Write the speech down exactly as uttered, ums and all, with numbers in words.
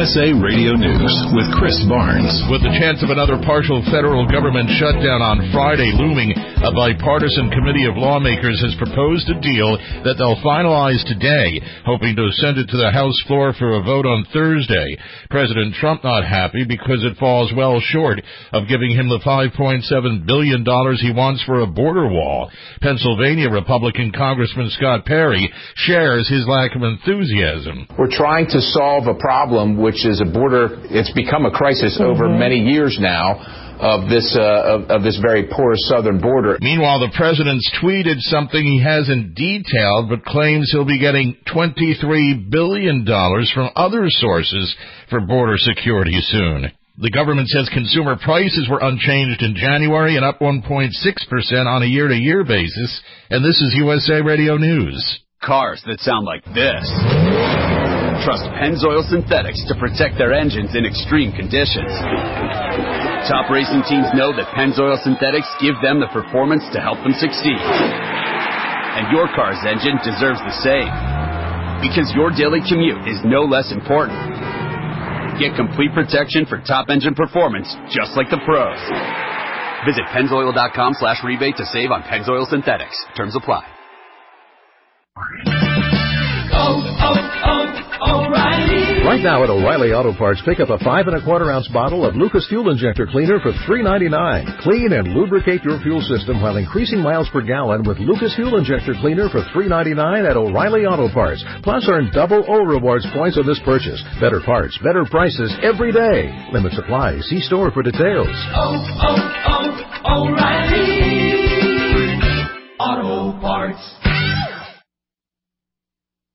S A Radio News with Chris Barnes. With the chance of another partial federal government shutdown on Friday looming, a bipartisan committee of lawmakers has proposed a deal that they'll finalize today, hoping to send it to the House floor for a vote on Thursday. President Trump not happy because it falls well short of giving him the five point seven billion dollars he wants for a border wall. Pennsylvania Republican Congressman Scott Perry shares his lack of enthusiasm. We're trying to solve a problem, which is a border. It's become a crisis mm-hmm. over many years now of this uh, of, of this very porous southern border. Meanwhile, the president's tweeted something he hasn't detailed, but claims he'll be getting twenty-three billion dollars from other sources for border security soon. The government says consumer prices were unchanged in January and up one point six percent on a year-to-year basis. And this is U S A Radio News. Cars that sound like this. Trust Pennzoil Synthetics to protect their engines in extreme conditions. Top racing teams know that Pennzoil Synthetics give them the performance to help them succeed. And your car's engine deserves the same. Because your daily commute is no less important. Get complete protection for top engine performance, just like the pros. Visit Pennzoil.com slash rebate to save on Pennzoil Synthetics. Terms apply. Oh, oh, oh, O'Reilly. Right now at O'Reilly Auto Parts, pick up a five and a quarter ounce bottle of Lucas Fuel Injector Cleaner for three ninety-nine. Clean and lubricate your fuel system while increasing miles per gallon with Lucas Fuel Injector Cleaner for three ninety-nine at O'Reilly Auto Parts. Plus, earn double O Rewards points on this purchase. Better parts, better prices every day. Limit supply. See store for details. Oh, oh, oh, O'Reilly.